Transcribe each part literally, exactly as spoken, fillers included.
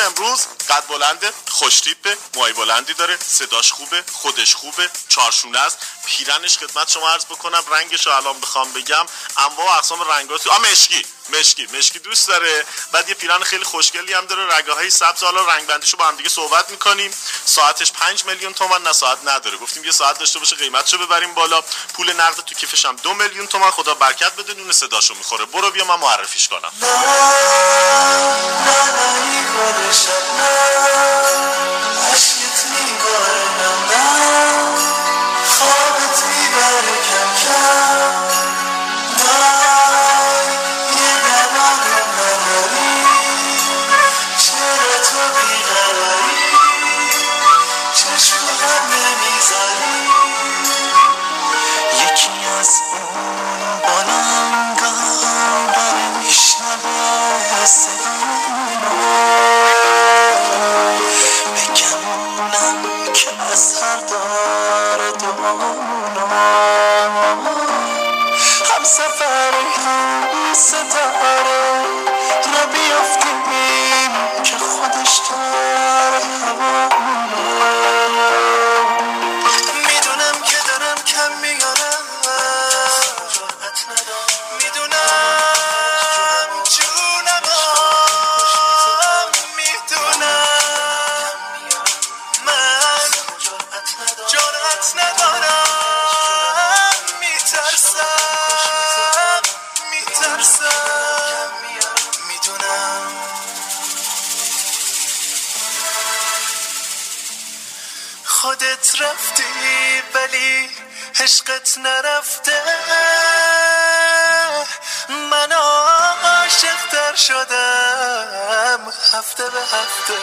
امروز قد بلنده، خوش تیپه، موهای بلندی داره، صداش خوبه، خودش خوبه، چارشونه است. پیرنش خدمت شما عرض بکنم رنگش رو الان بخوام بگم انواع و اقسام رنگا تو آ مشکی مشکی مشکی دوست داره. بعد یه پیرن خیلی خوشگلی هم داره، رگاهای سبز. حالا رنگ بندیشو با هم دیگه صحبت میکنیم. ساعتش پنج میلیون تومان، نه ساعت نداره، گفتیم یه ساعت داشته باشه قیمتشو ببریم بالا. پول نقد تو کیفش هم دو میلیون تومان. خدا برکت بده، نون صداشو میخوره. برو بیا من معرفیش کنم. خودت رفتی ولی عشقت نرفته، من عاشق تر شدم هفته به هفته.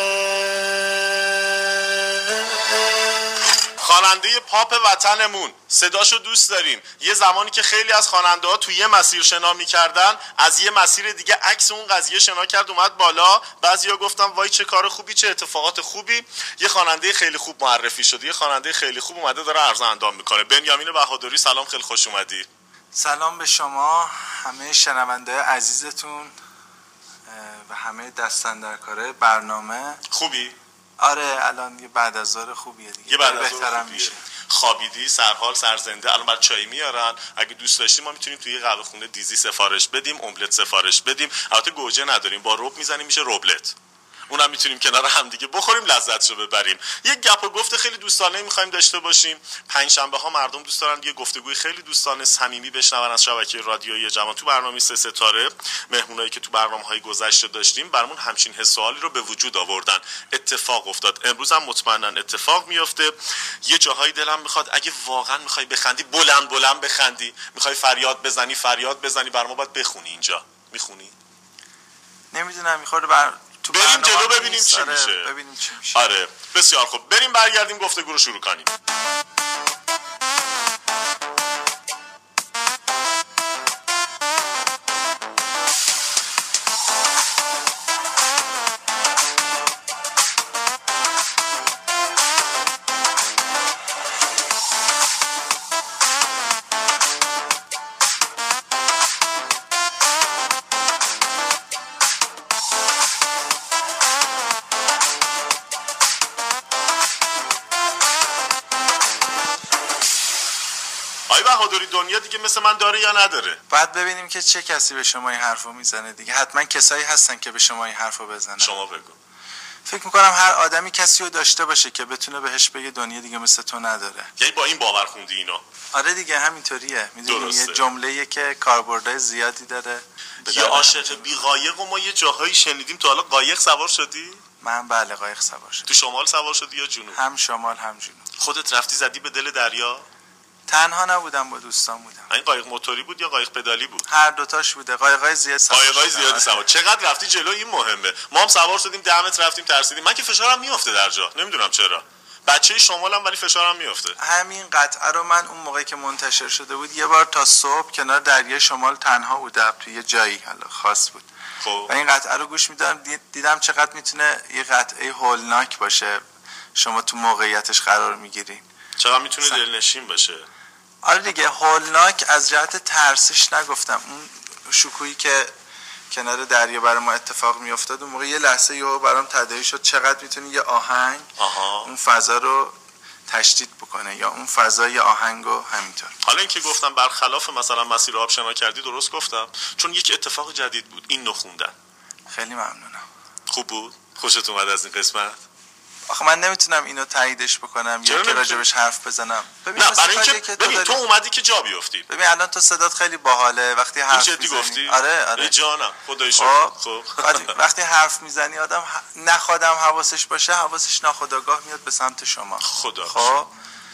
خواننده پاپ وطنمون، صداشو دوست داریم. یه زمانی که خیلی از خواننده ها توی یه مسیر شنا می‌کردن، از یه مسیر دیگه عکس اون قضیه شنا کرد اومد بالا. بعضیا گفتن وای چه کار خوبی، چه اتفاقات خوبی. یه خواننده خیلی خوب معرفی شده، یه خواننده خیلی خوب اومده داره عرض اندام میکنه. بنیامین بهادری، سلام، خیلی خوش اومدی. سلام به شما همه شنونده عزیزتون و همه دست‌اندرکارای برنامه. خوبی؟ آره الان یه بعد از ظهر خوبیه دیگه، یه بعد از بهترم میشه. خوابیدی، سرحال، سرزنده. الان بعد چای میارن، اگه دوست داشتیم ما میتونیم توی قهوه خونه دیزی سفارش بدیم، املت سفارش بدیم. البته گوجه نداریم، با رب میزنیم میشه ربلت. اونم میتونیم کنار هم دیگه بخوریم لذتشو ببریم. یه گپ و گفت خیلی دوستانه میخوایم داشته باشیم. پنج شنبه ها مردم دوست دارن یه گفتگوی خیلی دوستانه صمیمی بشنون از شبکه رادیویی جوان. تو برنامه سه ستاره مهمونایی که تو برنامه‌های گذشته داشتیم برامون همچین حس و حالی رو به وجود آوردن. اتفاق افتاد، امروز هم مطمئنا اتفاق میفته. یه جاهای دلم میخواد اگه واقعا میخوای بخندی بلند بلند بخندی، میخوای فریاد بزنی فریاد بزنی. برام باید بخونی. اینجا میخونی؟ نمیدونم میخوره بر تو بریم جلو ببینیم چی آره میشه. ببینیم چی میشه. آره بسیار خوب، بریم برگردیم گفتگو رو شروع کنیم. بهادری دنیا دیگه مثل من داره یا نداره؟ بعد ببینیم که چه کسی به شما این حرفو میزنه دیگه. حتما کسایی هستن که به شما این حرفو بزنن. شما بگو. فکر میکنم هر آدمی کسی رو داشته باشه که بتونه بهش بگه دنیا دیگه مثل تو نداره. یعنی با این باور خوندی اینو؟ آره دیگه همینطوریه. میدونی یه جمله‌ایه که کاربردهای زیادی داره. یه عاشق بی قایق و ما یه جاهایی شنیدیم. تو حالا قایق سوار شدی؟ من بله قایق سوار شدم. تو شمال سوار شدی یا جنوب؟ هم شمال هم جنوب. خودت رفتی زدی به دل دریا؟ تنها نبودم، با دوستان بودم. این قایق موتوری بود یا قایق پدالی بود؟ هر دوتاش بوده. قایقای زیاد سوار. قایقای زیادی سوار. چقدر رفتی جلو؟ این مهمه. ما هم سوار شدیم ده متر رفتیم ترسیدیم. من که فشارم میافته در جا، نمیدونم چرا. بچه شمالم ولی فشارم میافته. همین قطعه رو من اون موقعی که منتشر شده بود یه بار تا صبح کنار دریای شمال تنها بودم تو یه جایی حالا خاص بود. خب و این قطعه رو گوش میدادم، دیدم چقدر میتونه یه قطعه هولناک باشه. شما تو موقعیتش قرار میگیرین. چقدر میتونه دلنشین باشه. آره دیگه هولناک از جهت ترسش نگفتم، اون شکویی که کنار دریا برای ما اتفاق میافتاد، اون موقع یه لحظه یهو برام تداعی شد چقدر میتونه یه آهنگ آها. اون فضا رو تشدید بکنه یا اون فضای آهنگو همینطور. حالا اینکه گفتم برخلاف مثلا مسیر آبشنا کردی، درست گفتم، چون یک اتفاق جدید بود این نخوندن. خیلی ممنونم. خوب بود؟ خوشت اومد از این قسمت؟ آخه من نمیتونم اینو تاییدش بکنم یا که راجبش حرف بزنم. ببین نه برای اینکه که ببین تو, تو اومدی که جا بیافتی. ببین الان تو صدات خیلی باحاله وقتی حرف میزنی. گفتی؟ آره آره. ای جانم خدای شکر. خب وقتی حرف میزنی آدم نخوادم حواسش باشه، حواسش ناخودآگاه میاد به سمت شما. خدا. خب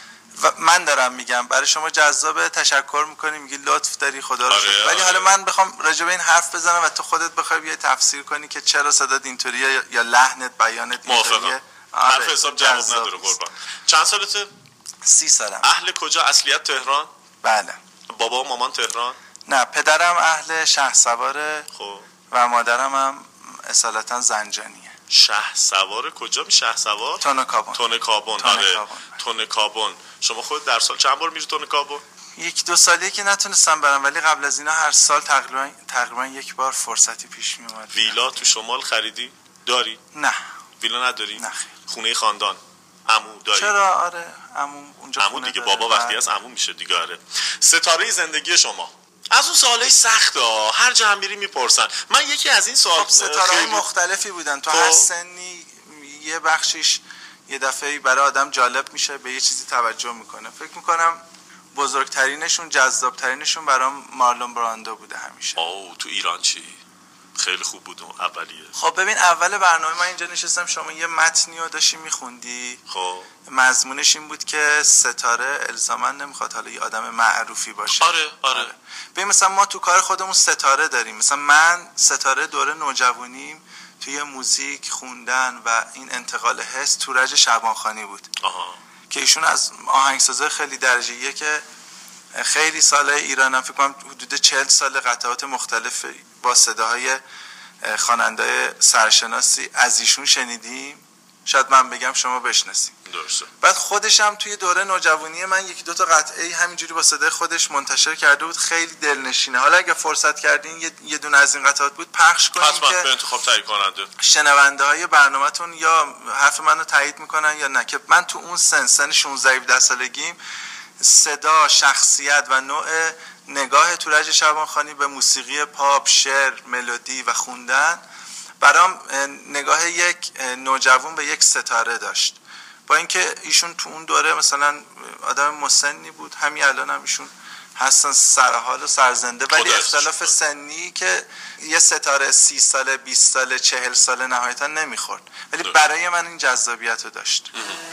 و من دارم میگم برای شما جذابه، تشکر میکنی، میگی لطف داری، خدا رو آره، شکر. ولی آره. حالا من بخوام راجع به این حرف بزنم و تو خودت بخوای بیای تفسیر کنی که چرا صدات اینطوریه یا لحنت بیانت اینطوریه، آره حرف حساب جواب نداره قربان. چند سالته؟ سی سالم. اهل کجا؟ اصلیت تهران؟ بله. بابا و مامان تهران؟ نه پدرم اهل شهرسواره. خب و مادرم هم اصالتا زنجانیه. شهرسوار کجا می شهرسوار؟ تونکابون. تونکابون آره. تونکابون. شما خود در سال چند بار میری تونکابون؟ یک دو سالی که نتونستم برم، ولی قبل از اینا هر سال تقریبا تقریبا یک بار فرصتی پیش می اومد. ویلا تو شمال خریدی؟ داری؟ نه. ویلا نداری؟ نه. خونه خاندان؟ عمو داری؟ چرا آره عمو اونجا عمو دیگه بابا وقتی از عمو میشه دیگه. آره. ستاره زندگی شما از اون سوالای سخته ها، هر جا هم میری میپرسن. من یکی از این سوال خب ستاره‌های مختلفی بودن تو هر سنی، یه بخشیش یه دفعه برای آدم جالب میشه، به یه چیزی توجه میکنه. فکر میکنم بزرگترینشون جذابترینشون برام مارلون براندو بوده همیشه. اوه تو ایران چی؟ خیلی خوب بود اون اولیه. خب ببین اول برنامه من اینجا نشستم، شما یه متنی رو داشتی میخوندی. خب مضمونش این بود که ستاره الزاما نمیخواد حالا یه آدم معروفی باشه. آره آره, آره. ببین مثلا ما تو کار خودمون ستاره داریم. مثلا من ستاره دوره نوجوانیم توی موزیک خوندن و این انتقال حس تورج شعبانخانی بود. آها. که ایشون از آهنگسازای خیلی درجه یک که خیلی ساله ایرانم، فکر کنم حدود چهل سال قطعات مختلف با صداهای خواننده سرشناسی از ایشون شنیدیم. شاید من بگم شما بشناسیم. درسته. بعد خودش هم توی دوره نوجوانی من یکی دو تا قطعه همینجوری با صدای خودش منتشر کرده بود، خیلی دلنشینه. حالا اگه فرصت کردین یه, یه دونه از این قطعات بود پخش کنین حتما که به انتخاب تهیه کننده شنونده های برنامه‌تون یا حرف منو تایید میکنن یا نه. که من تو اون سن سن شانزده هفده سالگیم صدا، شخصیت و نوع نگاه تورج شعبانخانی به موسیقی پاپ، شعر، ملودی و خوندن برام نگاه یک نوجوان به یک ستاره داشت. با اینکه ایشون تو اون دوره مثلا آدم مسنی بود، همین الان هم ایشون هستن سرحال و سرزنده، ولی اختلاف سنی که یه ستاره سی ساله، بیست ساله، چهل ساله نهایتا نمیخورد، ولی برای من این جذابیت رو داشت.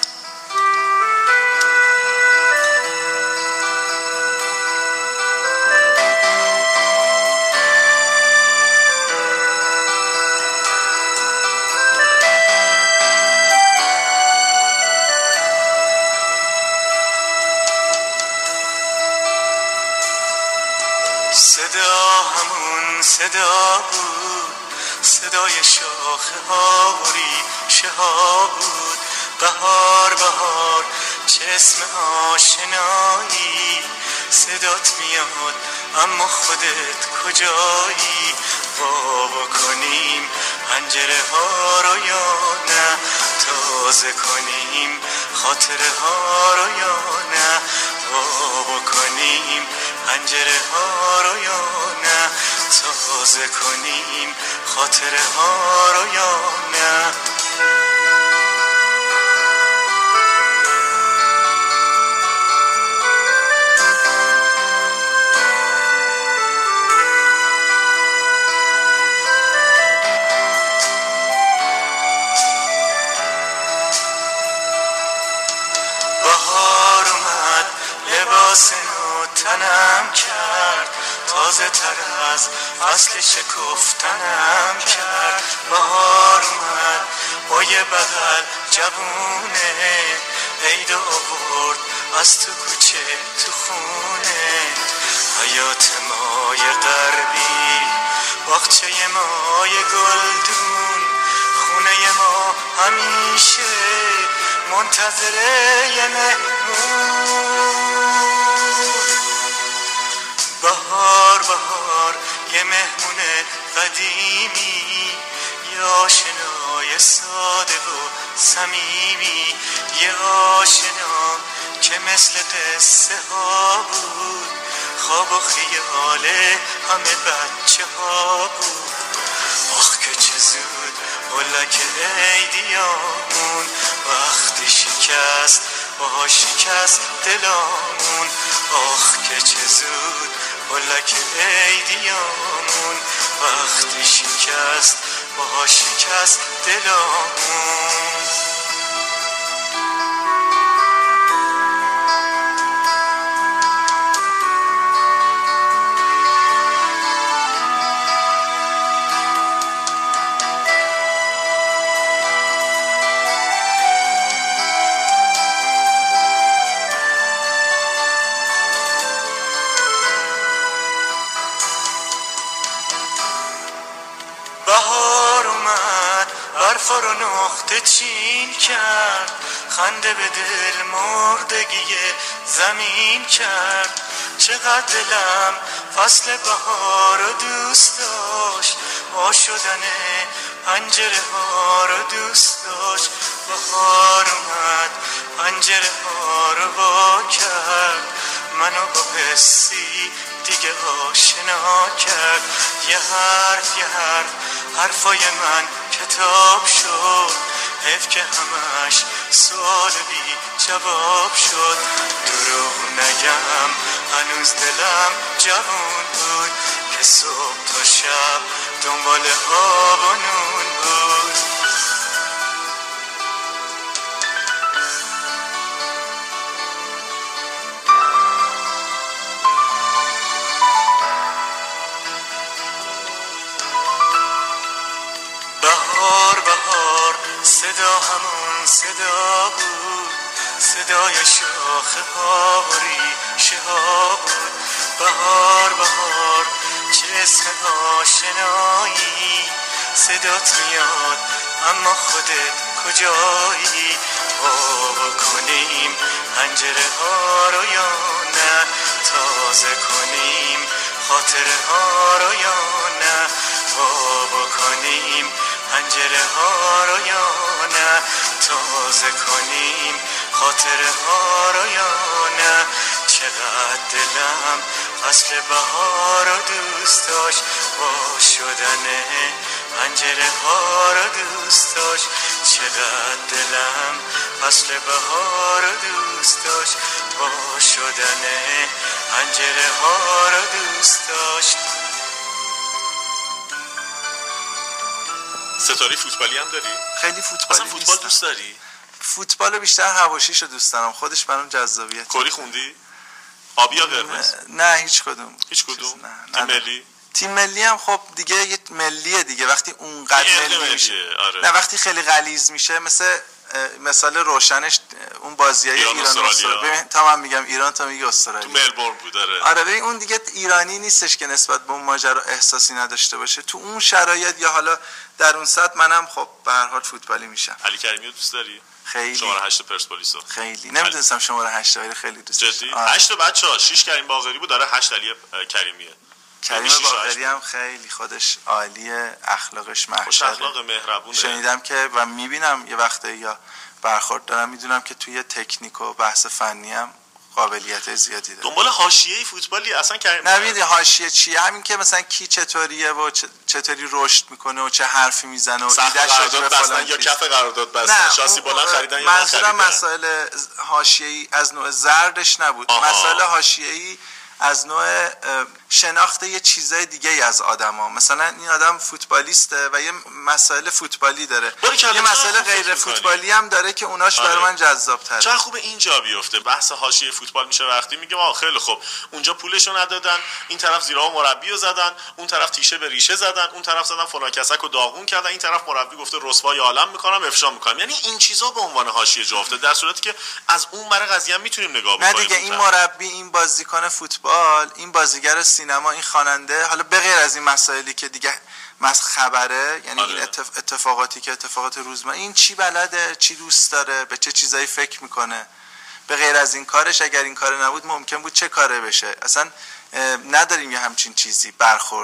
صدا همون صدا بود، صدای شاخه ها و ریشه ها بود. بهار بهار چه اسم آشنایی، صدات میاد اما خودت کجایی؟ وا بکنیم پنجره ها رو یا نه، تازه کنیم خاطره ها رو یا نه، وا بکنیم پنجره ها رو یا نه، تازه کنیم خاطره ها رو یا نه. بهار اومد لباس نو تنم کرد، تازه تر از فصل شکفتنم کرد. بهار اومد با یه بغل جوونه، عید آورد از تو کوچه تو خونه. حیات مای غربی، باغچه مای گلدون، خونه ما همیشه منتظره یه مهمون. بهار بهار یه مهمونه قدیمی، یه آشنای ساده و صمیمی، یه آشنا که مثل قصه ها بود، خواب و خیال همه بچه ها بود. آخ که چه زود هلک عیدیامون، وقتی شکست باها شکست دلامون. آخ که چه زود هلک عیدیامون، وقتی شکست باها شکست دلامون. بهار اومد برف رو نقطه چین کرد، خنده به دل مردگی زمین کرد. چقدر دلم فصل بهار رو دوست داشت، وا شدن پنجره ها رو دوست داشت. بهار اومد پنجره ها رو وا کرد، منو با حسی دیگه آشنا کرد. یه حرف یه حرف حرفای من کتاب شد، حیف که همش سوال بی جواب شد. دروغ نگم هنوز دلم جوون بود، که صبح تا شب دنبال آب و نون بود. بهار بهار صدا همون صدا بود، صدای شاخه ها و ریشه ها بود. بهار بهار چه اسم آشنایی، صدات میاد اما خودت کجایی. وا کنیم پنجره ها رو یا نه، تازه کنیم خاطره ها رو یا نه. وا کنیم پنجره ها رو یا نه، تازه کنیم خاطره ها رو یا نه. چقدر دلم فصل بهار رو دوست داشت، وا شدن پنجره ها رو دوست داشت. چقدر دلم فصل بهار رو دوست داشت، وا شدن پنجره ها رو دوست داشت. ستاره فوتبالی هم داری؟ خیلی فوتبالی اصلا فوتبال نیستم. دوست داری؟ فوتبال بیشتر حواشیشو دوست دارم، خودش برام جذابیت. کلی خوندی؟ آبی یا قرمز؟ نه هیچ کدوم. هیچ کدوم؟ نه. تیم ملی؟ تیم ملی هم خب دیگه یه ملیه دیگه، وقتی اونقدر ملی میشه. آره. نه وقتی خیلی غلیظ میشه، مثل مثال روشنش اون بازیای ایران, ایران استرالیا. ببین تا من میگم ایران تا میگه استرالیا. تو ملبورن بود. آره. آره ببین اون دیگه ایرانی نیستش که نسبت به اون ماجرا احساسی نداشته باشه. تو اون شرایط یا حالا در اون سطح منم خب به هر حال فوتبالی میشم. علی کریمی رو دوست داری؟ خیلی. شماره هشت پرسپولیسو خیلی نمیدونستم شماره هشت ولی خیلی دوست داشتم. جدی؟ هشت بچه‌ها شش کریم باقری بود، داره هشت علی کریمیه. کریم باقری هم خیلی خودش عالیه، اخلاقش محشره، خوش اخلاق، مهربونه. شنیدم که و میبینم یه وقته یا برخورد دارم، میدونم که توی تکنیک و بحث فنی هم قابلیت زیادی داره. دنبال حاشیه‌ای فوتبالی اصلا کریم نمیدونی حاشیه چیه، همین که مثلا کی چطوریه و چطوری رشد میکنه و چه حرفی میزنه و ایده‌اش قرارداد بستن یا کف قرارداد بستن، شاسی بلند خریدن یا منظورم مسائل حاشیه‌ای از نوع زردش نبود. مسائل حاشیه‌ای از نوع شناخت یه چیزای دیگه ای از آدما. مثلا این آدم فوتبالیسته و یه مسائل فوتبالی داره، یه مسائل غیر فوتبالی هم داره که اوناش برای من جذاب تره. چقدر خوبه اینجا بیفته بحث حاشیه فوتبال میشه. وقتی میگم آ خیلی خوب اونجا پولشو ندادن، این طرف زیرا مربیو زدن، اون طرف تیشه به ریشه زدن، اون طرف زدن فلان کسکو داغون کردن، این طرف مربی گفته رسوای عالم میکنم افشا میکنم. یعنی این چیزا به عنوان حاشیه جا افتاده، در صورتی که از اون بره قضیه میتونیم نگاه بکنیم. نه دیگه این مربی، این بازیکن فوتبال، این بازیگر سینما، این خواننده، حالا به غیر از این مسائلی که دیگه مس خبره، یعنی آره. این اتفاقاتی که اتفاقات روزمره، این چی بلده، چی دوست داره، به چه چیزایی فکر میکنه، به غیر از این کارش اگر این کار نبود ممکن بود چه کاره بشه. اصلا نداریم یه همچین چیزی برخوردی.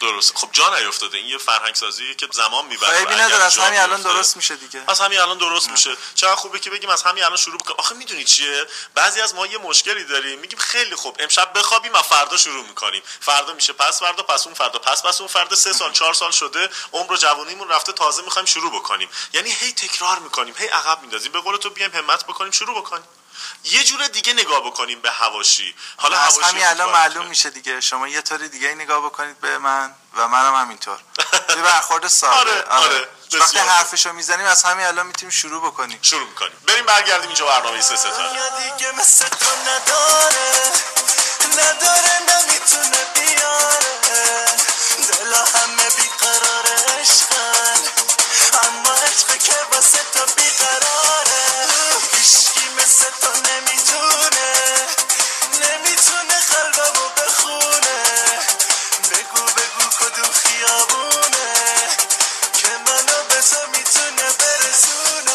درست. خب جا نیافتاده، این یه فرهنگ سازیه که زمان میبره. خیلی نداره، از همین الان درست میشه دیگه. از همین الان درست نه. میشه. چقدر خوبه که بگیم از همین الان شروع بکنیم. آخه میدونی چیه؟ بعضی از ما یه مشکلی داریم، میگیم خیلی خوب امشب بخوابیم و فردا شروع میکنیم. فردا میشه پس فردا، پس اون فردا، پس پس اون فردا، سه سال چهار سال شده، عمر و جوونیمون رفته، تازه میخوایم شروع بکنیم. یعنی هی تکرار میکنیم، هی عقب میندازیم. به قول تو بیایم همت بکنیم، شروع بکنیم. یه جور دیگه نگاه بکنیم به حواشی. حالا از همین الان معلوم میشه دیگه، شما یه طوری دیگه نگاه بکنید به من و منم همینطور. یه برخورد ساده. آره آره. وقتی حرفشو میزنیم از همین الان میتونیم شروع بکنیم. شروع میکنیم. بریم برگردیم اینجا برنامه سه ستاره. دیگه مثل تو نداره نداره نمیتونه بیاره دلا همه بیقرار عشقن اما عشق که واسه تو بیقراره هیچکی مثل تو نمیتونه نمیتونه قلبمو بخونه بگو بگو کدوم خیابونه که منو به تو میتونه برسونه.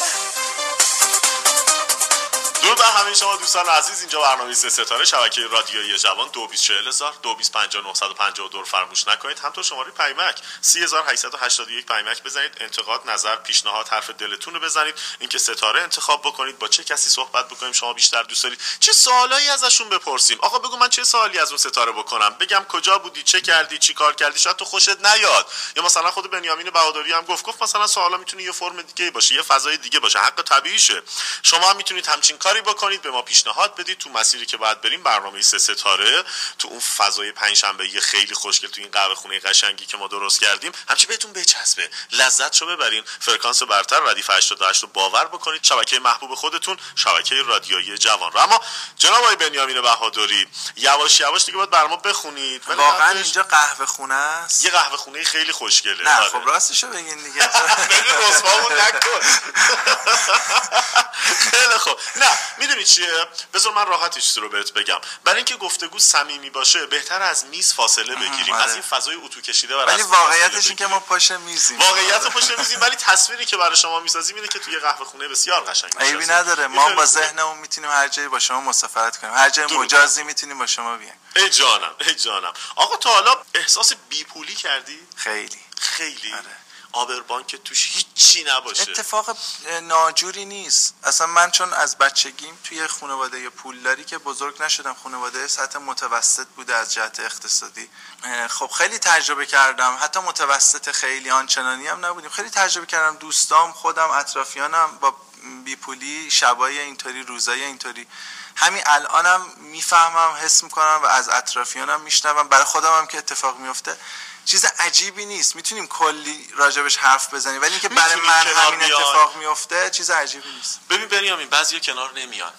درود بر همه شما دوستان عزیز، اینجا برنامه سه ستاره شبکه رادیویی جوان. دو بیست چهل هزار دو بیست پنجاه نهصد و پنجاه و دو فراموش نکنید. همطور شماره پیمک سی هزار و هشتصد و هشتاد و یک پیمک بزنید. انتقاد، نظر، پیشنهاد، حرف دلتون رو بزنید. اینکه ستاره انتخاب بکنید، با چه کسی صحبت بکنیم شما بیشتر دوست دارید، چه سوالایی ازشون بپرسیم. آقا بگو من چه سوالی از اون ستاره بکنم، بگم کجا بودی، چه کردی، چی کار کردی، شاید تو خوشت نیاد. یا مثلا خود بنیامین بهادری هم گفت گفت مثلا سوالا میتونه یه فرم دیگه باشه، یه فضای دیگه باشه، حق طبیعیشه. شما هم میتونید همچین کاری بکنید، به ما پیشنهاد بدید تو مسیری که باید بریم. برنامه سه ستاره تو اون فضای پنجشنبه خیلی خوشگل تو این قهوه خونه قشنگی که ما درست کردیم همچی بهتون بچسبه، لذتشو ببرین. فرکانس برتر ردیف هشتاد و هشت رو باور بکنید، شبکه محبوب خودتون، شبکه رادیویی جوان رو. اما جناب آقای بنیامین بهادری یواش یواش دیگه باید برنامه بخونید. واقعا اینجا قهوه خونه است، یه قهوه خونه خیلی خوشگله. نه آره. خب راستشو بگین دیگه. بگو رسوامون نکن. خیلی خوب. نه میدونی چیه، بذار من راحتش رو بهت بگم. برای اینکه گفتگو صمیمی باشه بهتر از میز فاصله بگیریم، آره. از این فضای اتو کشیده و ولی واقعیتش این که ما پشت میزیم، واقعیت پشت میزیم، ولی تصویری که برای شما میسازیم اینه که توی قهوه خونه بسیار قشنگ عیبی نداره. ما با ذهنمون میتونیم هر جایی با شما مسافرت کنیم، هر جای مجازی میتونیم با شما بیایم. ای جانم ای جانم. آقا تا حالا احساس بیپولی کردی؟ خیلی خیلی آره. آبربانک توش هیچی نباشه. اتفاق ناجوری نیست. اصلا من چون از بچگیم توی خانواده پولداری که بزرگ نشدم، خانواده سطح متوسط بوده از جهت اقتصادی، خب خیلی تجربه کردم. حتی متوسط خیلی آنچنانی هم نبودیم، خیلی تجربه کردم. دوستام، خودم، اطرافیانم با بیپولی، شبای اینطوری، روزای اینطوری. همین الانم میفهمم، حس میکنم و از اطرافیانم میشنوم. برای خودم هم که اتفاق میفته چیز عجیبی نیست، میتونیم کلی راجبش حرف بزنیم، ولی اینکه برای من همین اتفاق میفته چیز عجیبی نیست. ببین بنیامین، بعضیا کنار نمیان،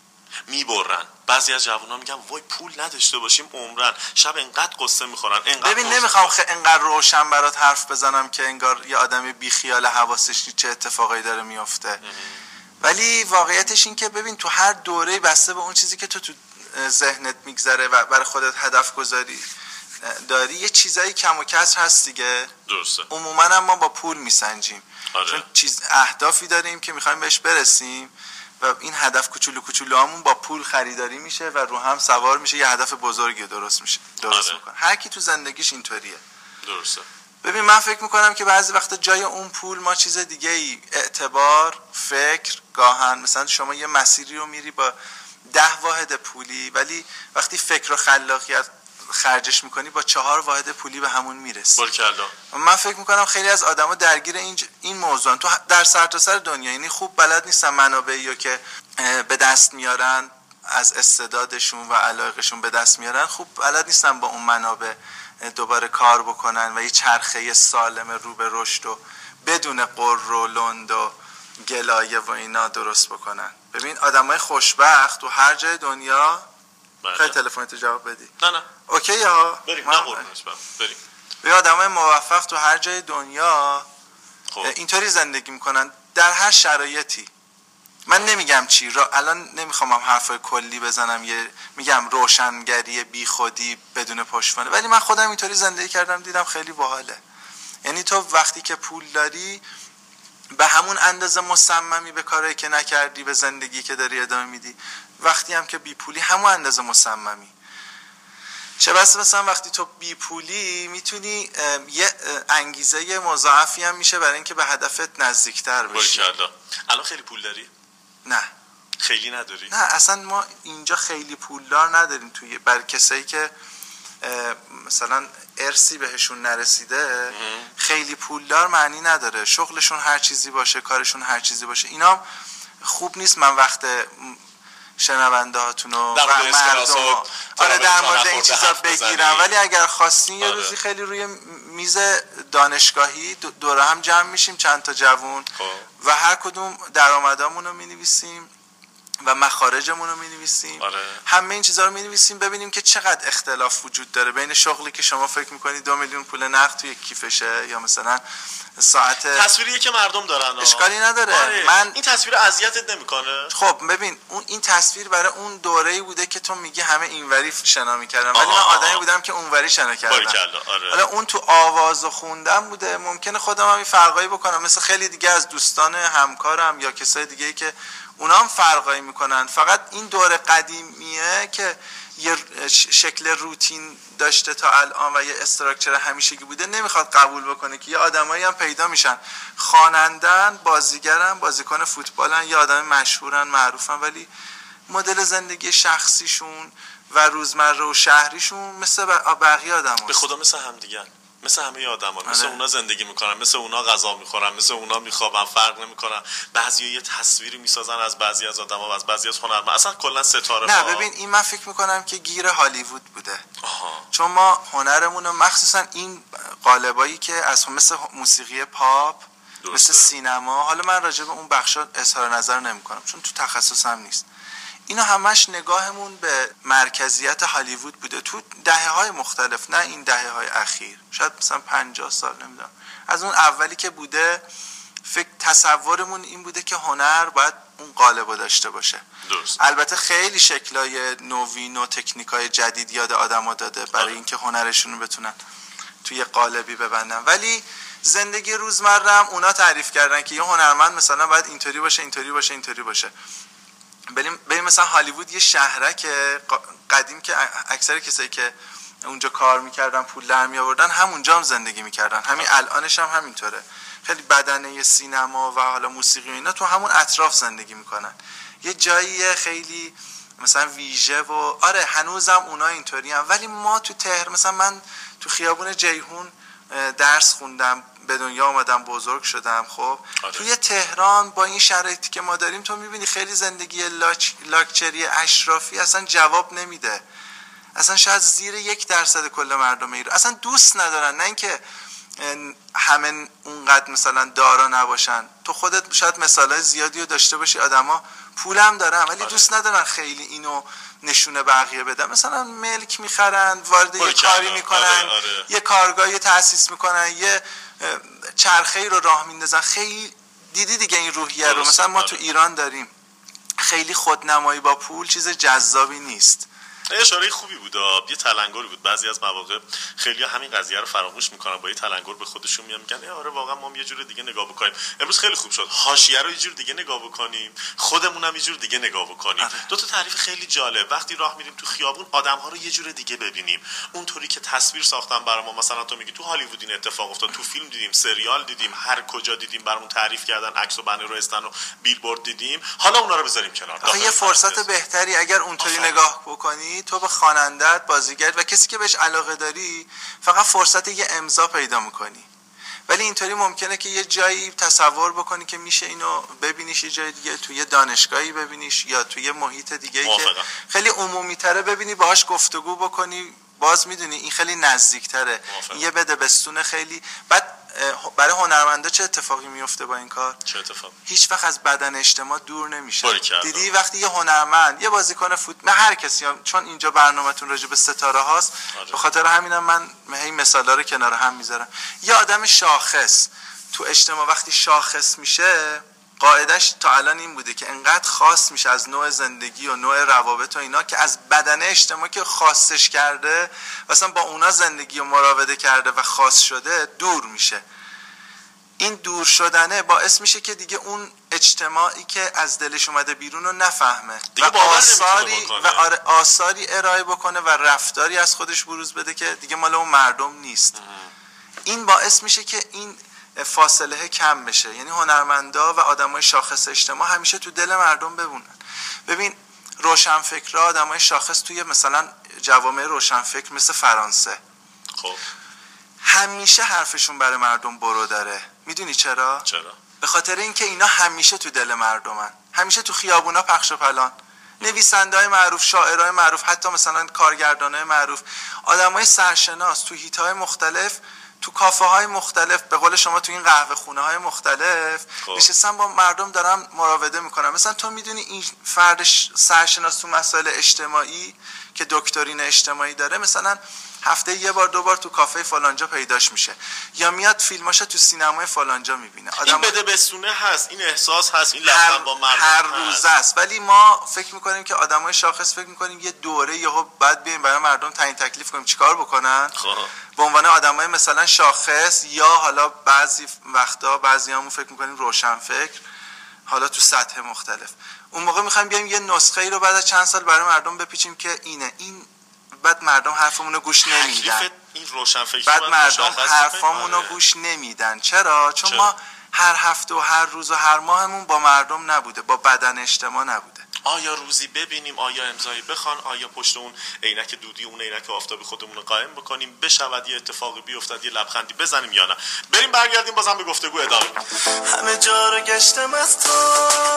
میبرن. بعضی از جوونا میگن وای پول نداشته باشیم عمرن، شب انقدر قصه میخورن انقدر. ببین نمیخوام خ... انقدر روشن برات حرف بزنم که انگار یه آدم بی خیال حواسش نیست چه اتفاقایی داره میفته، ولی واقعیتش این که ببین تو هر دوره بسته به اون چیزی که تو تو ذهنت میگذره و برای خودت هدف گذاری داری، یه چیزایی کم و کسر هست دیگه. درسته. عموما هم ما با پول میسنجیم. آره. چون چیز اهدافی داریم که میخوایم بهش برسیم و این هدف کوچولو کوچولوامون با پول خریداری میشه و رو هم سوار میشه، یه هدف بزرگی درست میشه درست آره. میکنه. هر کی تو زندگیش اینطوریه. درسته. ببین من فکر میکنم که بعضی وقتا جای اون پول ما چیز دیگه ای، اعتبار، فکر، گاهن مثلا شما یه مسیری رو میری با ده واحد پولی، ولی وقتی فکر و خلاقیت خرجش میکنی با چهار واحد پولی به همون میرسی. بارکالله. من فکر میکنم خیلی از آدما درگیر این ج... این موضوع تو در سرتاسر سر دنیا، یعنی خوب بلد نیستن منابعی که به دست میارن، از استعدادشون و علاقشون به دست میارن، خوب بلد نیستن با اون منابع دوباره کار بکنن و یه چرخه سالم رو به رشد و بدون قر و لند و گلایه و اینا درست بکنن. ببین آدمای خوشبخت تو هر جای دنیا، خیلی تلفنت جواب بدی. نه نه اوکی ها بریم. نه قربونش بریم. به آدمای موفق تو هر جای دنیا خب. اینطوری زندگی میکنن در هر شرایطی. من نمیگم چی را الان نمیخوام هم حرفای کلی بزنم، یه میگم روشنگری بی خودی بدون پشتوانه، ولی من خودم اینطوری زندگی کردم دیدم خیلی باحاله. یعنی تو وقتی که پول داری به همون اندازه مصممی به کاری که نکردی، به زندگی که داری ادامه میدی. وقتی هم که بی پولی همون اندازه مصممی. چه بس مثلا وقتی تو بی پولی میتونی یه انگیزه مضاعفی هم میشه برای اینکه به هدفت نزدیکتر بشی. الان خیلی پول داری؟ نه خیلی نداری؟ نه اصلا ما اینجا خیلی پولدار نداریم. توی بر کسایی که مثلا ارثی بهشون نرسیده خیلی پولدار معنی نداره، شغلشون هر چیزی باشه، کارشون هر چیزی باشه. اینا خوب نیست من وقت شنونده هاتون و مردم آره در مورد این چیزا بگیرم، ولی اگر خواستین آره. یه روزی خیلی روی میز دانشگاهی دوره هم جمع میشیم چند تا جوون و هر کدوم درآمدامون رو مینویسیم و مخارجمون رو می‌نویسیم. آره. همه این چیزا رو می‌نویسیم ببینیم که چقدر اختلاف وجود داره بین شغلی که شما فکر می‌کنید دو میلیون پول نقد توی کیفشه یا مثلا ساعت تصویری که مردم دارن اشکالی نداره. آره. من این تصویر اذیتت نمی‌کنه؟ خب ببین اون این تصویر برای اون دوره‌ای بوده که تو میگی همه اینوری شنا می‌کردن ولی من آدمی بودم که اونوری شنا کردم. آره. حالا اون تو آواز و خوندن بوده، ممکنه خودم هم این فرقایی بکنم مثل خیلی دیگه از دوستان همکارم یا کسای دیگه‌ای که اونا هم فرقایی میکنن. فقط این دور قدیمیه که یه شکل روتین داشته تا الان و یه استراکچر همیشگی بوده نمیخواد قبول بکنه که یه آدمایی هم پیدا میشن خوانندن، بازیگرن، بازیکن فوتبالن، یا آدم مشهورن، معروفن، ولی مدل زندگی شخصیشون و روزمره و شهریشون مثل بقیه آدماست. به خدا مثل هم دیگه، مثل همه آدما، مثل اونا زندگی میکنن، مثل اونا غذا میخورن، مثل اونا میخوابن، فرق نمیکنن. بعضیا یه تصویری میسازن از بعضی از آدما و از بعضی از هنرمند، اصلا کلا ستاره. نه ببین این من فکر میکنم که گیر هالیوود بوده. آها. چون ما هنرمون رو مخصوصا این قالبایی که از مثل موسیقی پاپ درسته. مثل سینما، حالا من راجع به اون بخشا اظهار نظر نمیکنم چون تو تخصصم نیست، اینا همش نگاهمون به مرکزیت هالیوود بوده تو دهه‌های مختلف، نه این دهه‌های اخیر، شاید مثلا پنجاه سال نمیدونم. از اون اولی که بوده فکر تصورمون این بوده که هنر باید اون قالبو داشته باشه. درست. البته خیلی شکلای نوین و تکنیکای جدید یاد آدما داده برای اینکه هنرشون رو بتونن توی قالبی ببندن، ولی زندگی روزمره هم اونا تعریف کردن که یه هنرمند مثلا باید اینطوری باشه، اینطوری باشه، اینطوری باشه. بریم بریم مثلا هالیوود یه شهرکه قدیم که اکثر کسایی که اونجا کار میکردن پول در می آوردن همونجا هم زندگی میکردن، همین الانش هم همینطوره. خیلی بدنه سینما و حالا موسیقی اینا تو همون اطراف زندگی میکنن. یه جایی خیلی مثلا ویژه و آره هنوزم اونا اینطوری هم، ولی ما تو تهران مثلا من تو خیابون جیهون درس خوندم، به دنیا آمدم، بزرگ شدم. خب آره. توی تهران با این شرایطی که ما داریم تو میبینی خیلی زندگی لاک... لاکچری اشرافی اصلا جواب نمیده. اصلا شاید زیر یک درصد کل مردم ایران اصلا دوست ندارن، نه اینکه همه اونقدر مثلا دارا نباشن. تو خودت شاید مثالای زیادی رو داشته باشی آدما پولم دارن ولی آره. دوست ندارن خیلی اینو نشونه بقیه بدن، مثلا ملک میخرن، وارد یه کاری میکنن، آره، آره. یه کارگاهی تأسیس میکنن، یه چرخه‌ای رو راه میندازن. خیلی دیدی دیگه این روحیه رو مثلا ما تو ایران داریم. خیلی خودنمایی با پول چیز جذابی نیست. اشاره خوبی بود، یه تلنگری بود. بعضی از مواقع خیلی همین قضیه رو فراموش میکنن، با یه تلنگر به خودشون میان میگن آره واقعا ما هم یه جور دیگه نگاه بکنیم. امروز خیلی خوب شد حاشیه رو یه جور دیگه نگاه بکنیم، خودمون هم یه جور دیگه نگاه بکنیم. آره. دو تا تعریف خیلی جالب. وقتی راه میریم تو خیابون آدم‌ها رو یه جور دیگه ببینیم، اونطوری که تصویر ساختن برای ما. مثلا تو میگی تو هالیوود این اتفاق افتاد، تو فیلم دیدیم، سریال دیدیم، هر کجا دیدیم برامون تعریف کردن، عکس و بنر رو استن و بیلبورد دیدیم. حالا اونا رو بذاریم کنار. یه فرصت بهتری اگر اونطوری نگاه بکنی تو به خوانندت، بازیگر و کسی که بهش علاقه داری فقط فرصت یه امضا پیدا میکنی. ولی اینطوری ممکنه که یه جایی تصور بکنی که میشه اینو ببینیش یه جای دیگه، توی دانشگاهی ببینیش یا توی یه محیط دیگه که خیلی عمومی تره ببینی، باهاش گفتگو بکنی، باز میدونی این خیلی نزدیکتره. یه بده بستون خیلی. بعد برای هنرمندا چه اتفاقی میفته با این کار؟ چه اتفاقی؟ هیچ وقت از بدن اجتماع دور نمیشه. دیدی وقتی یه هنرمند، یه بازیکن فوتبال، هر کسی هم، چون اینجا برنامه‌تون راجع به ستاره هاست به خاطر همینم من این مثالا رو کنار هم میذارم. یه آدم شاخص تو اجتماع وقتی شاخص میشه قاعدش تا الان این بوده که انقدر خاص میشه از نوع زندگی و نوع روابط و اینا که از بدن اجتماع که خاصش کرده مثلا با اونا زندگی و مراوده کرده و خاص شده دور میشه. این دور شدنه باعث میشه که دیگه اون اجتماعی که از دلش اومده بیرون رو نفهمه دیگه و آثاری و آره آثاری ارائه بکنه و رفتاری از خودش بروز بده که دیگه مال اون مردم نیست. ام. این باعث میشه که این فاصله کم بشه، یعنی هنرمندا و آدمای شاخص اجتماع همیشه تو دل مردم بمونن. ببین روشنفکرها، آدمای شاخص توی مثلا جوامع روشنفکر مثل فرانسه، خب همیشه حرفشون برای مردم برو داره. میدونی چرا؟ چرا؟ به خاطر اینکه اینا همیشه تو دل مردمن، همیشه تو خیابونا پخش و پلان، نویسنده‌های معروف، شاعرای معروف، حتی مثلا کارگردانای معروف، آدمای سرشناس تو هیت‌های مختلف، تو کافه های مختلف، به قول شما تو این قهوه خونه های مختلف خب. نشستن با مردم دارن مراوده میکنن. مثلا تو میدونی این فرد سرشناس تو مسائل اجتماعی که دکترین اجتماعی داره، مثلا هفته یه بار دو بار تو کافه فلانجا پیداش میشه، یا میاد فیلماشو تو سینمای فلانجا میبینه. آدم این بده بسونه هست، این احساس هست، این لطفاً با مردم هر روزه است. ولی ما فکر میکنیم که آدمای شاخص فکر میکنیم یه دوره یهو بعد بیایم برای مردم تعیین تکلیف کنیم چیکار بکنن. خب به عنوان آدمای مثلا شاخص، یا حالا بعضی وقتا بعضیامون فکر میکنیم روشنفکر، حالا تو سطح مختلف. اون موقع میخوایم بیایم یه نسخه ای رو بعد از چند سال برای مردم بپیچیم که اینه این، بعد مردم حرفمون رو گوش نمیدن. این روشنفکری بعد مردم حرفمون رو گوش نمیدن. چرا؟ چون چرا؟ ما هر هفته و هر روز و هر ماهمون با مردم نبوده، با بدن اجتماع نبوده. آیا روزی ببینیم، آیا امضایی بخوان، آیا پشت اون عینک دودی، اون عینک آفتابی خودمون رو قائم بکنیم، بشود یه اتفاقی بیفتد، یه لبخندی بزنیم یا نه. بریم برگردیم بازم به گفتگو ادامه بدیم. همه جا رو گشتم از تو،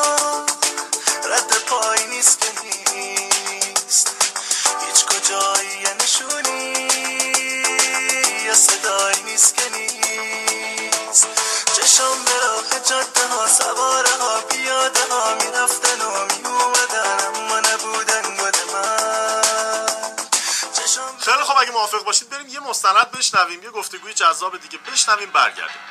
رد پای نیست که نیست، هیچ کجایی یه نشونی یا صدایی نیست که نیست. چشم به راه جاده ها، سواره ها، پیاده ها میرفتن و میومدن، اما نبودن گل من. خیلی خب، اگه موافق باشید بریم یه مستند بشنویم، یه گفتگوی جذاب دیگه بشنویم، برگردیم.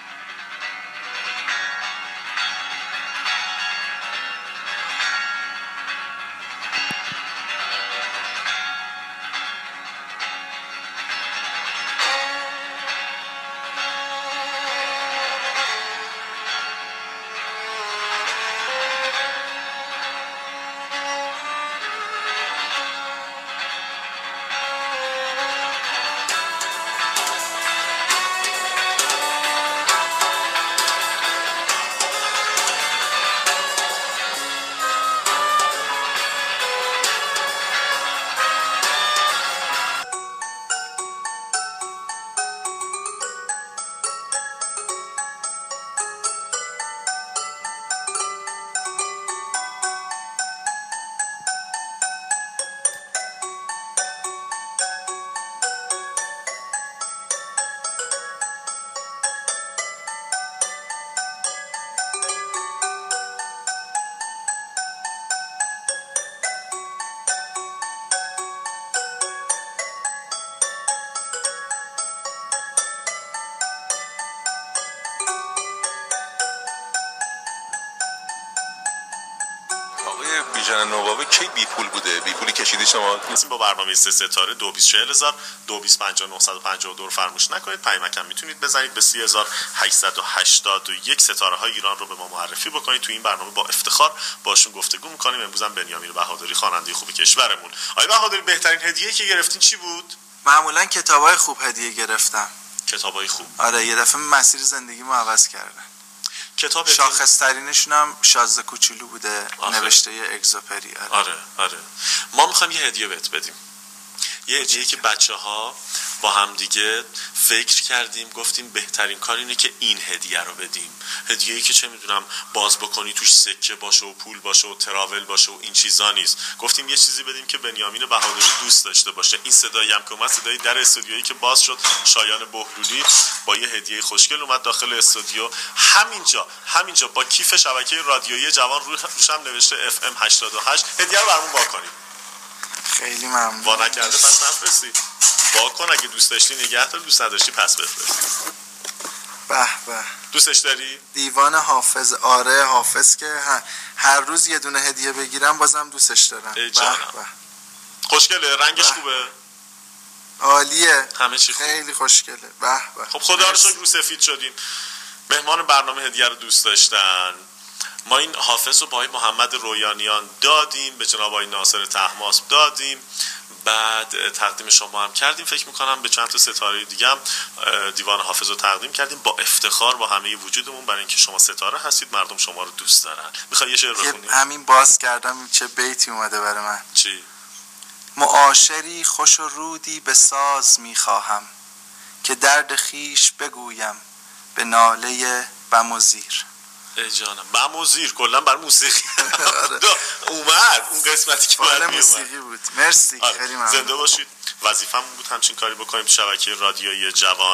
بیژن نوابه کی بی پول بوده؟ بی پولی کشیدی شما؟ با برنامه سه ستاره دو بیست چهل هزار دو بیست پنجاه نهصد و پنجاه و دو رو فراموش نکنید. پیامک میتونید بزنید به سی هزار هشتصد و هشتاد و یک. ستاره های ایران رو به ما معرفی بکنید. تو این برنامه با افتخار باشون گفتگو میکنیم. امروز هم بنیامین بهادری، خواننده خوب کشورمون. آقای بهادری، بهترین هدیه‌ای که گرفتین چی بود؟ معمولا کتابای خوب هدیه گرفتم. کتابای خوب؟ آره، یه دفعه مسیر زندگیمو عوض کردن. کتاب شاخص ترینشون هم شازده کوچولو بوده. آخه. نوشته اگزوپری. آره. آره آره ما میخوایم یه هدیه بهت بدیم، یه هدیه که بچه ها با هم دیگه فکر کردیم، گفتیم بهترین کار اینه که این هدیه رو بدیم. هدیه‌ای که چه میدونم باز بکنی توش سکه باشه و پول باشه و تراول باشه و این چیزا نیست. گفتیم یه چیزی بدیم که بنیامین بهادری دوست داشته باشه. این صدایی هم که اومد، صدای در استودیویی که باز شد، شایان بهلولی با یه هدیه خوشگل اومد داخل استودیو. همینجا همینجا با کیف شبکه رادیویی جوان روش هم نوشته اف ام هشتاد و هشت. هدیه رو برامون وا کنید. خیلی ممنون. وا نکرده پس نفرستی. وا کن، اگه دوست داشتی نگه دار، دوست نداشتی پس بفرست. به به. دوستش داری؟ دیوان حافظ. آره حافظ که هر روز یه دونه هدیه بگیرم بازم دوستش دارم. به به. خوشگله، رنگش به. خوبه. عالیه. همه چی خوب. خیلی خوشگله. به به. خب خدا رو شکر رو سفید شدیم. مهمان برنامه هدیه رو دوست داشتن. ما این حافظ رو با آقای محمد رویانیان دادیم، به جناب آقای ناصر طهماسب دادیم، بعد تقدیم شما هم کردیم. فکر میکنم به چند تا ستاره دیگه هم دیوان حافظ رو تقدیم کردیم با افتخار با همه وجودمون، برای اینکه شما ستاره هستید، مردم شما رو دوست دارن. میخوای یه شعر بخونی؟ همین باز کردم چه بیتی اومده برای من. چی؟ معاشری خوش و رودی به ساز میخواهم، که درد خیش بگویم به ناله بم و زیر. ای جانم، بم و زیر کلا بر موسیقی اومد اون قسمتی که برای موسیقی بود. مرسی. آره. خیلی ممنون. زنده باشید. وظیفه‌مون بود همچین کاری بکنیم تو شبکه رادیویی جوان.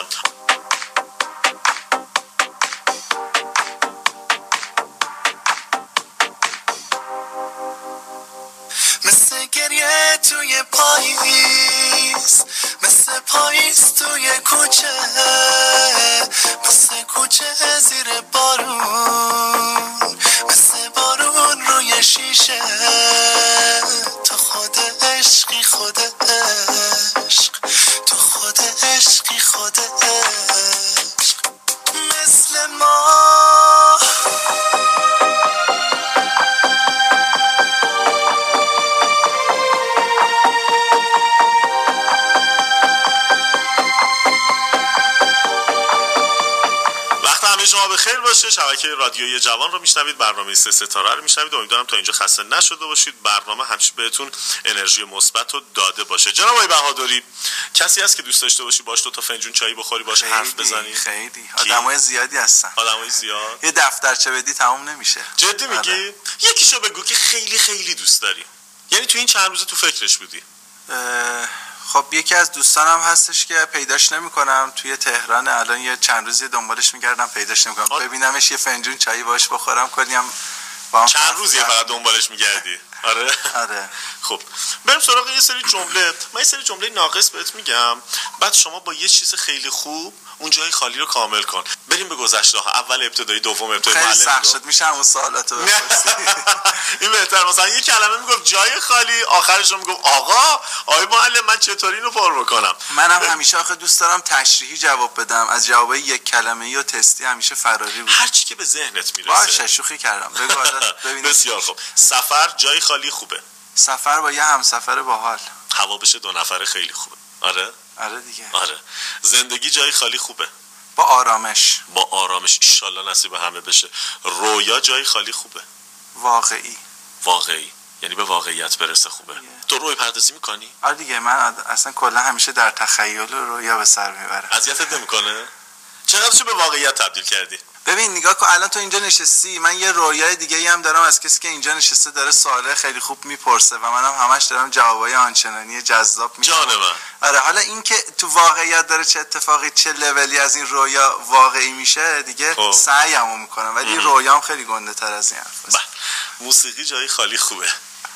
مثل گریه توی پاییز، مثل پاییز توی کوچه، مثل کوچه زیر بارون، مثل بارون روی شیشه. تو خود عشقی خود عشق، تو خود عشقی خود عشق، مثل ما. شما به خیر باشه. شبکه رادیویی جوان رو میشنوید، برنامه سه ستاره رو میشنوید. امیدوارم تا اینجا خسته نشده باشید. برنامه همیشه بهتون انرژی مثبت رو داده باشه. جناب آقای بهادری، کسی هست که دوست داشته باشی باش دو تا فنجون چایی بخوری، باش حرف بزنی؟ خیلی آدمای زیادی هستن. آدمای زیاد. یه دفترچه بدی تموم نمیشه. جدی میگی؟ یکیشو بگو که خیلی خیلی دوست داری، یعنی تو این چند روزه تو فکرش بودی. خب یکی از دوستانم هستش که پیداش نمی‌کنم، توی تهران الان یه چند روزی دنبالش می‌گردم پیداش نمی‌کنم. ببینمش یه فنجون چای باش بخورم کنیم. چند روزیه فقط دنبالش می‌گردی؟ آره. آره. خب بریم سراغ یه سری جمله. من یه سری جمله ناقص بهت میگم، بعد شما با یه چیز خیلی خوب اون جای خالی رو کامل کن. بریم به گذشته ها، اول ابتدایی، دوم ابتدایی. خیلی سخت شد میشم اون سوالاتو بپرسی. این بهتر. مثلا یه کلمه میگفت جای خالی، آخرش رو میگفت آقا آقای معلم من چطوری اینو پر بکنم. منم همیشه آخه دوست دارم تشریحی جواب بدم، از جوابای یک کلمه‌ای و تستی همیشه فراری بود. هر چی که به ذهنت میرسه. باشه شوخی کردم. بگو ببینیم. بسیار خوب. سفر جای خالی خوبه. سفر با یه همسفر باحال. هوا بشه دو نفره خیلی خوبه. آره. آره دیگه. آره. زندگی جای خالی خوبه. با آرامش. با آرامش ان شاءالله نصیب همه بشه. رویا جای خالی خوبه. واقعی. واقعی یعنی به واقعیت برسه خوبه. yeah. تو روی پردازی میکنی؟ آره دیگه، من اصلا کلا همیشه در تخیل و رویا به سر میبرم. اذیتت نمیکنه؟ چقدرشو به واقعیت تبدیل کردی؟ ببین نگاه کن، الان تو اینجا نشستی، من یه رویای دیگه ای هم دارم از کسی که اینجا نشسته داره سواله خیلی خوب میپرسه و منم همش دارم جوابای آنچنانی جذاب میدم. جان من. آره حالا این که تو واقعیت داره چه اتفاقی چه لولی از این رویا واقعی میشه دیگه سعیمو میکنم، ولی رویام خیلی گنده تر از این حرفاست. موسیقی جای خالی خوبه.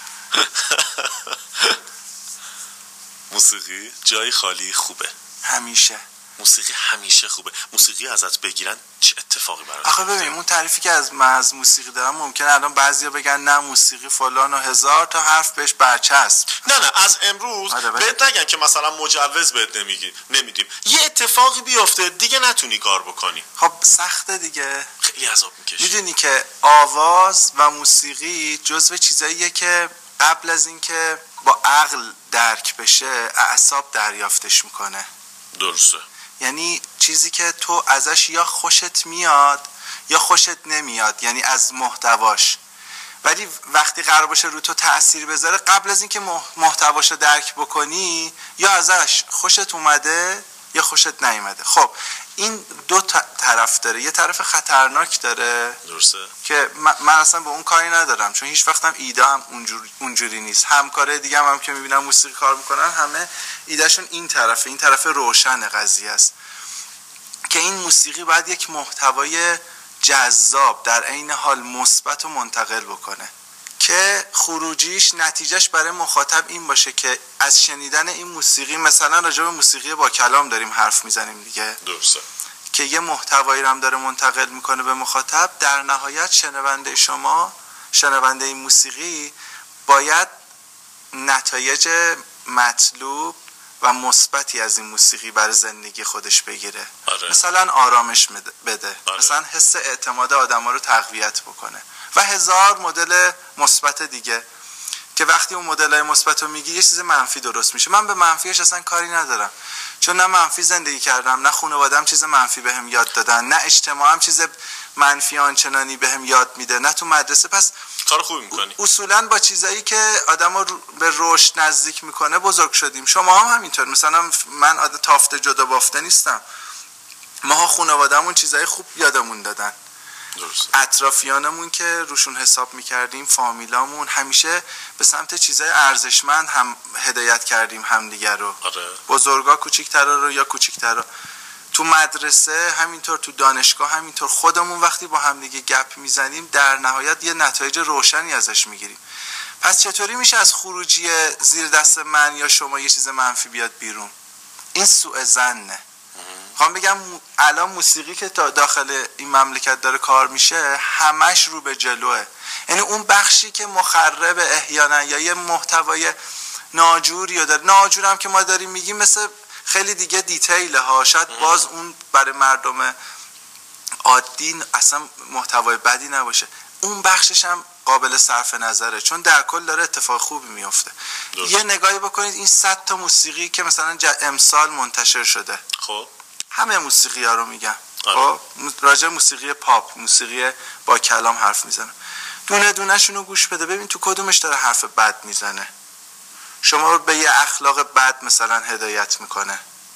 موسیقی جای خالی خوبه. همیشه. موسیقی همیشه خوبه. موسیقی ازت بگیرن چه اتفاقی برات؟ آخه ببین اون تعریفی که از من از موسیقی دارم ممکنه الان بعضیا بگن نه موسیقی فلان و هزار تا حرف بهش برچسب. نه نه از امروز بهت نگن که مثلا مجوز بهت نمیگی نمیدیم، یه اتفاقی بیفته دیگه نتونی کار بکنی. خب سخته دیگه، خیلی عذاب میکشی. میدونی که آواز و موسیقی جزو چیزاییه که قبل از اینکه با عقل درک بشه اعصاب دریافتش میکنه. درسته. یعنی چیزی که تو ازش یا خوشت میاد یا خوشت نمیاد، یعنی از محتواش، ولی وقتی قرار باشه رو تو تأثیر بذاره قبل از اینکه محتواشو درک بکنی یا ازش خوشت اومده یا خوشت نیومده. خب این دو طرف داره، یه طرف خطرناک داره. درسته. که من اصلا با اون کاری ندارم چون هیچ وقتم ایده هم اونجوری, اونجوری نیست. همکاره دیگه هم, هم که میبینم موسیقی کار میکنن همه ایدهشون این طرفه، این طرف روشن قضیه است که این موسیقی باید یک محتوای جذاب در عین حال مثبت و منتقل بکنه که خروجیش نتیجهش برای مخاطب این باشه که از شنیدن این موسیقی، مثلا راجع به موسیقی با کلام داریم حرف میزنیم دیگه، درسته، که یه محتوایی رو هم داره منتقل میکنه به مخاطب، در نهایت شنونده شما، شنونده این موسیقی باید نتایج مطلوب و مثبتی از این موسیقی برای زندگی خودش بگیره. آره. مثلا آرامش بده، آره. مثلا حس اعتماد آدما رو تقویت بکنه و هزار مدل مثبت دیگه که وقتی اون مدل‌های مثبت رو میگی یه چیز منفی درست میشه. من به منفیش اصلا کاری ندارم، چون نه منفی زندگی کردم، نه خانواده‌ام چیز منفی بهم یاد دادن، نه اجتماعم چیز منفی آنچنانی بهم یاد میده، نه تو مدرسه. پس کار خوبی میکنی. اصولاً با چیزایی که آدمو به رشد نزدیک میکنه بزرگ شدیم. شما هم همینطور. مثلا من عادت تافته جدا بافته نیستم. ماها خانواده‌مون چیزای خوب یادمون دادن. درست. اطرافیانمون که روشون حساب میکردیم، فامیلامون، همیشه به سمت چیزای ارزشمند هم هدایت کردیم همدیگر رو. آره. بزرگا کوچیک‌ترا رو یا کوچیک‌ترا. تو مدرسه همینطور، تو دانشگاه همینطور. خودمون وقتی با همدیگه گپ میزنیم در نهایت یه نتایج روشنی ازش میگیریم. پس چطوری میشه از خروجی زیر دست من یا شما یه چیز منفی بیاد بیرون؟ این سوء ظنه. خواهم بگم الان موسیقی که داخل این مملکت داره کار میشه همش رو به جلوه. یعنی اون بخشی که مخرب احیانا یا یه محتوای ناجوری داره، ناجور هم که ما داریم میگیم مثل خیلی دیگه دیتیله ها، شاید باز اون برای مردم عادی اصلا محتوای بدی نباشه، اون بخشش هم قابل صرف نظره، چون در کل داره اتفاق خوبی میفته. یه نگاهی بکنید این صد تا موسیقی که مثلا امسال منتشر شده، خب همه موسیقی ها رو میگم، خب راجع موسیقی پاپ، موسیقی با کلام حرف میزنه، دونه دونه شونو گوش بده ببین تو کدومش داره حرف بد میزنه، شما رو به یه اخلاق بد مثلا هدایت میکنه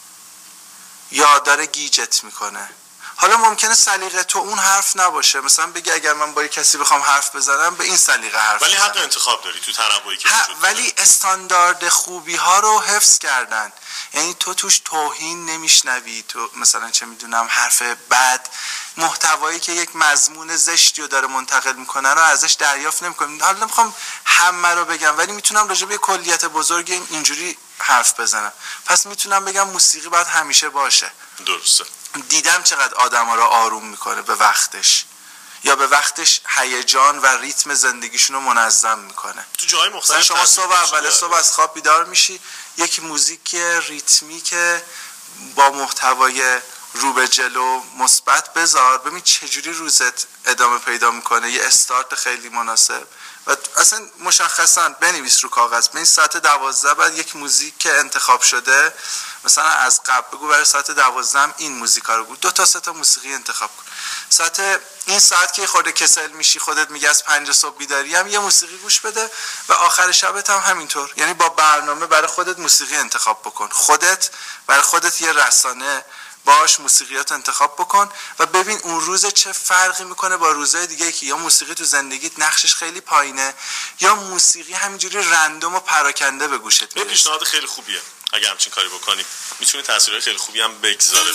یا داره گیجت میکنه. حالا ممکنه سلیقه تو اون حرف نباشه، مثلا بگی اگر من با یه کسی بخوام حرف بزنم به این سلیقه حرف ولی بزنم. حق انتخاب داری تو تنوعی که وجود ولی استاندارد خوبی ها رو حفظ کردن، یعنی تو توش توهین نمیشنوی، تو مثلا چه میدونم حرف بد، محتوایی که یک مضمون زشتی رو داره منتقل میکنه رو ازش دریافت نمیکنی. حالا نمیخوام همه رو بگم ولی میتونم راجع به کلیت بزرگ اینجوری حرف بزنم. پس میتونم بگم موسیقی باید همیشه باشه. درسته. دیدم چقدر آدما رو آروم میکنه به وقتش، یا به وقتش هیجان و ریتم زندگیشون رو منظم میکنه. تو جای مختلف شما صبح اول صبح از خواب بیدار میشی، یک موزیک ریتمی که با محتوای رو به جلو مثبت بذار، ببین چجوری روزت ادامه پیدا میکنه، یه استارت خیلی مناسب. و اصلا مشخصا بنویس رو کاغذ، ببین ساعت دوازده بعد یک موزیک که انتخاب شده، مثلا از قبل بگو برای ساعت دوازده این موزیکا رو گو، دو تا سه تا موسیقی انتخاب کن. ساعت این ساعت که خورده کسل میشی، خودت میگه از پنج صبح بیداری، هم یه موسیقی گوش بده و آخر شبت هم همینطور. یعنی با برنامه برای خودت موسیقی انتخاب بکن، خودت برای خودت یه رسانه باش موسیقیات انتخاب بکن و ببین اون روز چه فرقی میکنه با روزهای دیگه که یا موسیقی تو زندگیت نقشش خیلی پایینه یا موسیقی همینجوری رندوم و پراکنده به گوشت میرسه. این پیشنهاد خیلی خوبیه، اگه همچین کاری بکنی میتونه تاثیرهای خیلی خوبی هم بگذاره.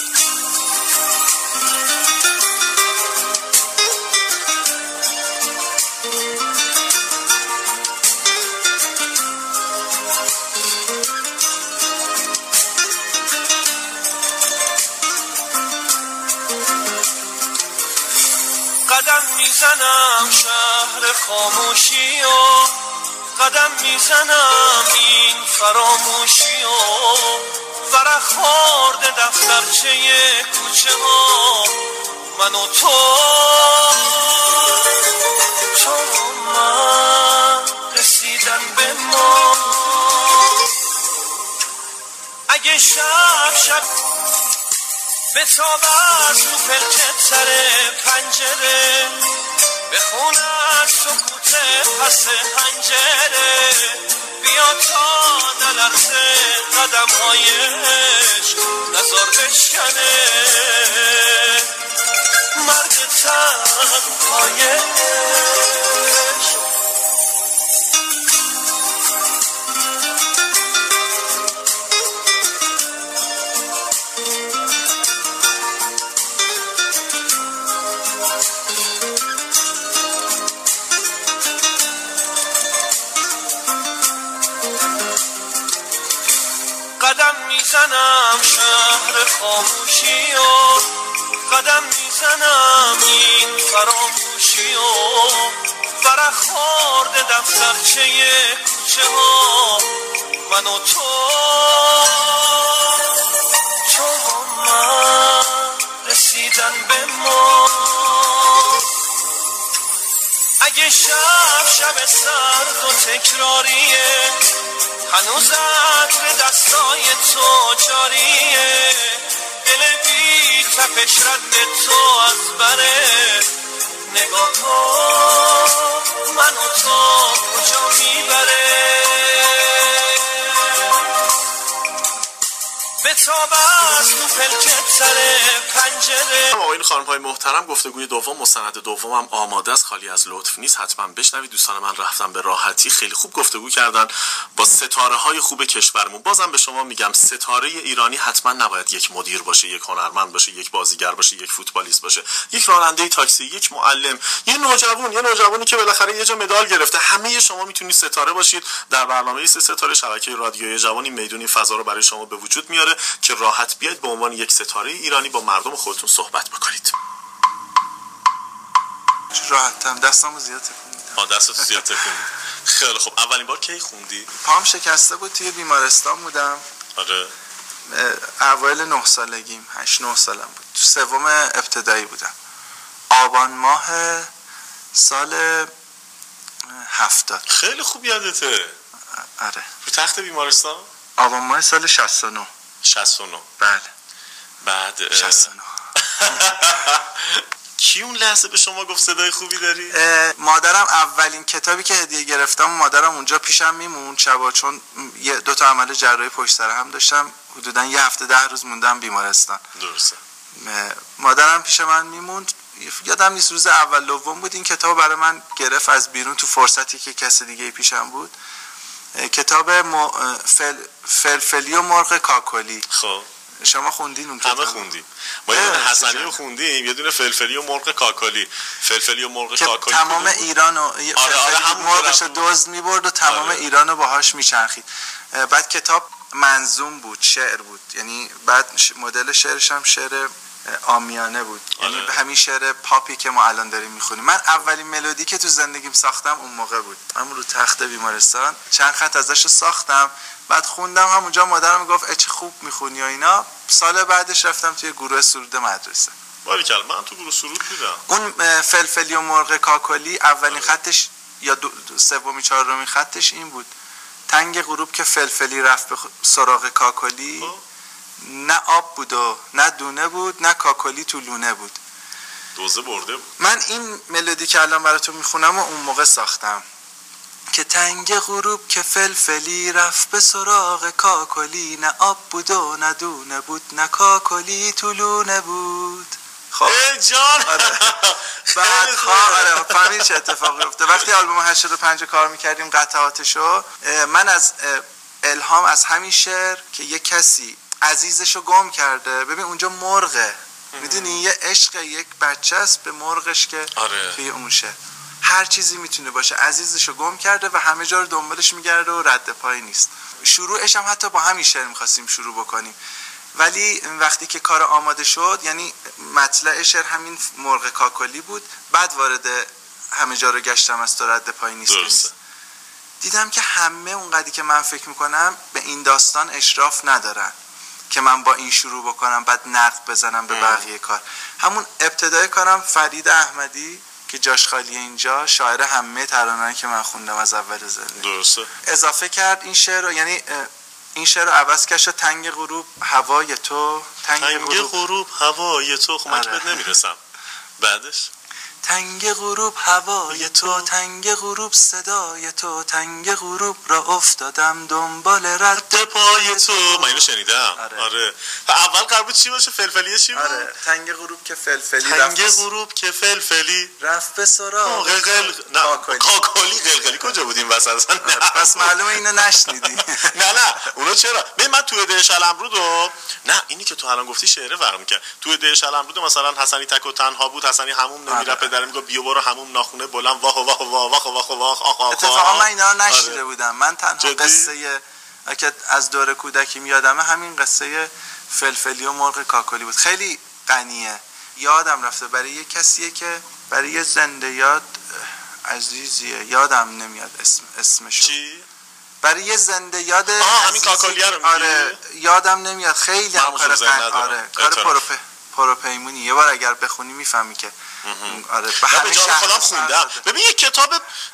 قدم میزنم شهر خاموشی و قدم میزنم این فراموشی و ورق خورده دفترچه کوچه ها من و تو تو من رسیدن به ما. اگه شب شب به تاب از رو پلکه تر پنجره بخون از سکوت پس پنجره بیا تا نلرزه قدم هایش نزار بشکنه مرد تنهایش. قدم میزنم شهر خاموشی و قدم میزنم این فراموشی و ورق خورده دفترچه کوچه ها من و تو بزن به ما. اگه شب شب سرد و تکراریه، هنوز عطر دستای تو جاریه، دل بی تپش رد تو از بره، نگاه کن من و تو کجا میبره. به تاب از تو پلکت سر پنجره. آقایون خانم‌های محترم، گفتگوی دوم مستند دومم آماده است، خالی از لطف نیست، حتما بشنوید. دوستان من رفتن به راحتی، خیلی خوب گفتگو کردن با ستاره های خوب کشورمون. بازم به شما میگم ستاره ایرانی حتما نباید یک مدیر باشه، یک هنرمند باشه، یک بازیگر باشه، یک فوتبالیست باشه، یک راننده تاکسی، یک معلم، یه نوجوان، یه نوجوانی که بالاخره یه جا مدال گرفته. همه شما میتونید ستاره باشید. در برنامه سه ستاره شبکه رادیوی جوانی میدونی فضا رو برای شما به وجود میاره که راحت بیاید به عنوان یک ستاره ایرانی با مردم خودتون صحبت بکنید. راحتم، دستامو زیاد تکون میدم. آ دستتو زیاد تکون میدی. خیلی خوب. اولین بار کی خوندی؟ پام شکسته بود، توی بیمارستان بودم. آره. اوایل نه سالگیم، هشت نه سالم بود. تو سوم ابتدایی بودم. آبان ماه سال هفتاد. خیلی خوب یادته. آره. رو تخت بیمارستان؟ آبان ماه سال شصت و نه. شصت و نه. بله. بعد شصت و نه. کی اون لحظه به شما گفت صدای خوبی داری؟ مادرم اولین کتابی که هدیه گرفتم مادرم اونجا پیشم میمون شبا، چون یه دو تا عمل جراحی پشت سر هم داشتم، حدودا یه هفته ده روز موندم بیمارستان. درسته. مادرم پیش من میموند. یادم نیست روز اول دوم بود این کتاب برای من گرفت از بیرون تو فرصتی که کس دیگه پیشم بود. کتاب م... فل... فلفلی و مرغ کاکلی. خب شما خوندین اون کتاب؟ همه خوندیم. ما یه دونه حسنی رو خوندیم، یه دونه فلفلی و مرغ کاکلی. فلفلی و مرغ کاکلی تمام ایرانو آره آره مرغش دزد می‌برد و تمام آره. ایرانو باهاش میچرخید. بعد کتاب منظوم بود، شعر بود، یعنی بعد مدل شعرش هم شعر عامیانه بود. آره. یعنی همین شعر پاپی که ما الان داریم میخونیم. من اولین ملودی که تو زندگیم ساختم اون موقع بود. همون رو تخت بیمارستان چند خط ازش ساختم، بعد خوندم. همونجا مادرم گفت چه خوب میخونی و اینا. سال بعدش رفتم توی گروه سرود مدرسه. باریکلا، من تو گروه سرود بودم. اون فلفلی و مرغ کاکلی اولین آره. خطش یا سومی چهارمی خطش این بود: تنگ غروب که فلفلی رفت به سراغ کاکلی، نه آب بود و نه دونه بود، نه کاکلی تو لونه بود. دوزه برده بود. من این ملودی که الان براتون میخونم و اون موقع ساختم که تنگ غروب که فلفلی رفت به سراغ کاکلی، نه آب بود و نه دونه بود، نه کاکلی تو لونه بود. خب ای جان آره. بعد آره فهمید چه اتفاقی افتاد. وقتی آلبوم هشتاد و پنج کار میکردیم قطعاتشو، من از الهام از همین شعر که یک کسی عزیزشو گم کرده، ببین اونجا مرغه، میدونی یه عشق یک بچه است به مرغش که آره. توی اون شعر هر چیزی میتونه باشه، عزیزشو گم کرده و همه جا رو دنبالش میگرده و رد پای نیست. شروعش هم حتی با همین شعر میخواستیم شروع بکنیم، ولی وقتی که کار آماده شد، یعنی مطلع شعر همین مرغ کاکلی بود، بعد وارد همه جا رو گشتم از تو رد پای نیست, نیست. دیدم که همه اونقدری که من فکر میکنم به این داستان اشراف ندارن که من با این شروع بکنم بعد نقد بزنم به بقیه کار. همون ابتدای کارم فرید احمدی که جاش خالی اینجا، شاعر همه ترانه‌ای که من خوندم از اول زندگی، درسته، اضافه کرد این شعر رو، یعنی این شعر رو عوض کرد: تنگ غروب هوای تو، تنگ, تنگ غروب, غروب هوای تو. خب من که بهت نمیرسم. بعدش تنگ غروب هوای تو، تنگ غروب صدای تو، تنگ غروب را افتادم دنبال رد پای تو. من اینو شنیدم. آره, آره. اول قرار چی باشه؟ فلفلیه چی بود؟ آره تنگ غروب که فلفلی تنگ رفت غروب که فلفلی رفت به سراغ قلقل نه کاکلی. قلقلی کجا بود این وسط؟ پس معلومه اینو نشنیدی. نه نه اونو چرا؟ ببین من توی ده شلمرودو، نه اینی که تو الان گفتی شعره فرام کرد. توی ده شلمرودو مثلا حسنی تک و تنها بود، حسنی هموم نمیره، پدر میگه بیا برو هموم ناخونه بلند واه واه واه واه واه واه آخ آخ. اتفاقا من اینا رو نشیده بودم. من تنها قصه که از دوره کودکی میادمه همین قصه فلفلی و مرغ کاکلی بود. خیلی غنیه، یادم رفته برای یه کسیه که برای یه زنده یاد عزیزیه، یادم نمیاد اسم اسمشو. چی؟ برای یه زنده یاد آه همین کاکلیه رو میگی؟ آره یادم نمیاد. خیلی هم کار قن... آره کار پروفه پروپیمونی. یه بار اگر بخونی میفهمی که آره به همه جان خودم خوندم. ببین یک کتاب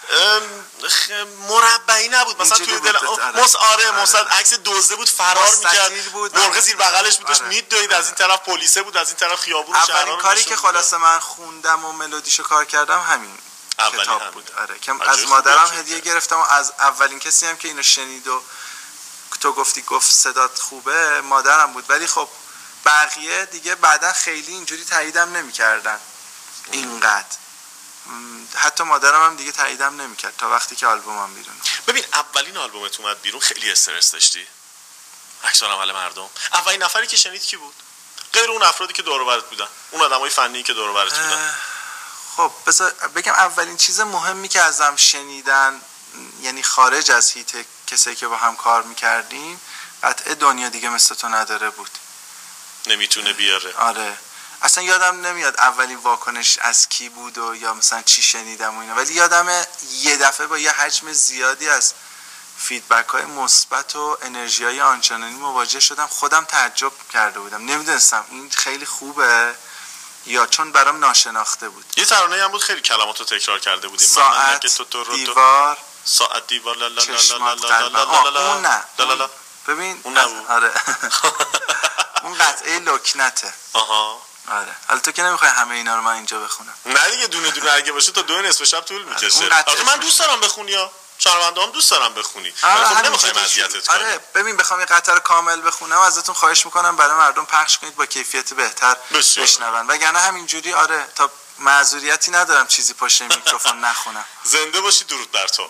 مربعی نبود مثلا توی دل مس آره مصد عکس دزده بود فرار میکرد، مرغ زیر بغلش بود داشت میدوید، از این طرف پلیسه بود از این طرف خیابون شهرها. اولین کاری که خلاصه من خوندم و ملودیشو کار کردم همین کتاب هم بود. آره که از مادرم هدیه گرفتم و از اولین کسی هم که اینو شنید و تو گفتی گفت صدات خوبه مادرم بود. ولی خب بقیه دیگه بعدا خیلی اینجوری تاییدم نمی‌کردن اینقدر، حتی مادرم هم دیگه تاییدم نمی‌کرد تا وقتی که آلبومم بیرون. ببین اولین آلبومت اومد بیرون خیلی استرس داشتی؟ عکس العمل مردم اولین نفری که شنید کی بود؟ غیر اون افرادی که دور و برت بودن، اون آدمای فنی که دور و برت بودن. خب بذار بگم اولین چیز مهمی که ازم شنیدن، یعنی خارج از هیت کسایی که با هم کار می‌کردیم، قطعه دنیا دیگه مثل تو نداره بود. نمیتونه بیاره. آره اصلا یادم نمیاد اولین واکنش از کی بود و یا مثلا چی شنیدم و اینا، ولی یادمه یه دفعه با یه حجم زیادی از فیدبک های مثبت و انرژی های آنچنانی مواجه شدم. خودم تعجب کرده بودم، نمیدونستم این خیلی خوبه یا چون برام ناشناخته بود. یه ترانه هم بود خیلی کلماتو تکرار کرده بودیم. ساعت که تو تو دیوار ساعت دیوار لا لا لا لا لا لا اون نه لا لا ببین اون نبود. آره اون قطعه لکنته. آها آره حالا تو که نمیخوای همه اینا رو من اینجا بخونم. نه دیگه دونه دونه اگه باشه تا دو نصف شب طول میکشه. البته من دوست دارم بخونی یا شنونده هم دوست دارم بخونی. آره خب نمیخوایم اذیتت کنیم. آره ببین بخوام این قطعه رو کامل بخونم ازتون خواهش میکنم برای مردم پخش کنید با کیفیت بهتر بشنون، وگرنه همینجوری آره تا معذوریتی ندارم چیزی پشت میکروفون نخونم. زنده باشی، درود بر تو.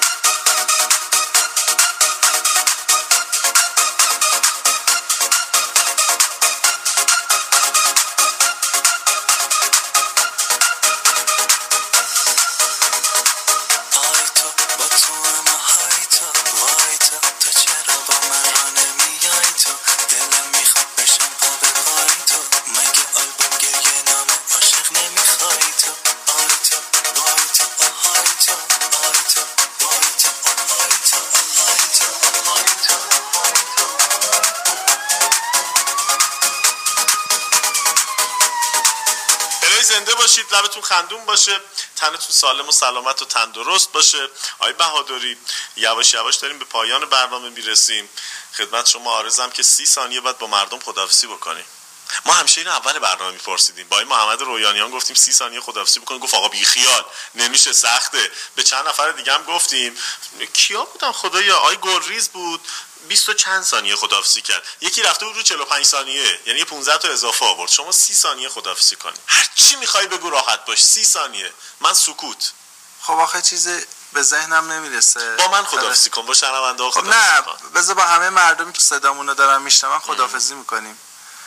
زنده باشید، لبتون خندون باشه، تنتون سالم و سلامت و تندرست باشه. آقای بهادری یواش یواش داریم به پایان برنامه میرسیم. خدمت شما عرضم که سی ثانیه بعد با مردم خداحافظی بکنیم. ما همیشه اینو اول برنامه میپرسیدیم، با آقای محمد رویانیان گفتیم سی ثانیه خداحافظی بکنیم، گفت آقا بی خیال نمیشه سخته. به چند نفر دیگه هم گفتیم، کیا بودن خدایا، آقای گلریز بود بیست و چند ثانیه خداحافظی کرد، یکی رفته بود رو چهل و پنج ثانیه، یعنی پانزده تا اضافه آورد. شما سی ثانیه خداحافظی کنید، هر چی میخوای بگو راحت باش، سی ثانیه. من سکوت. خب آخه چیزی به ذهنم نمیرسه. با من خداحافظی کن، با شنونده ها خداحافظی نه کن. بذار با همه مردمی که صدامونو دارن میشنون خداحافظی میکنیم.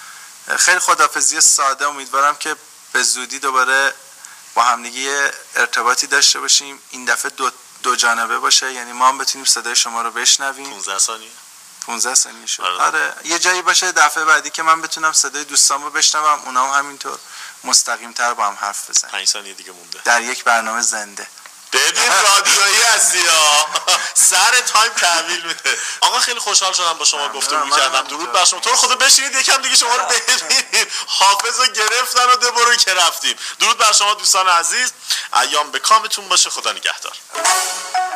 خیلی خداحافظی ساده، امیدوارم که به زودی دوباره با همدیگه ارتباطی داشته باشیم. این دفعه دو دو جانبه باشه، یعنی ما هم بتونیم صدای شما رو بشنویم. پانزده ثانیه پانزده ثانیه شد. آره. آره یه جایی باشه دفعه بعدی که من بتونم صدای دوستامو بشنوم، اونا هم همینطور مستقیم تر با هم حرف بزنن. پنج ثانیه دیگه مونده در یک برنامه زنده. ببین رادیویی هستی ها، سر تایم تحویل میده. آقا خیلی خوشحال شدم با شما گفتگو کردم. درود بر شما. تو رو خدا بشینید یکم دیگه شما رو ببینید. حافظو گرفتن و دبرو که رفتیم. درود بر شما دوستان عزیز، ایام به کامتون باشه. خدا نگهدار.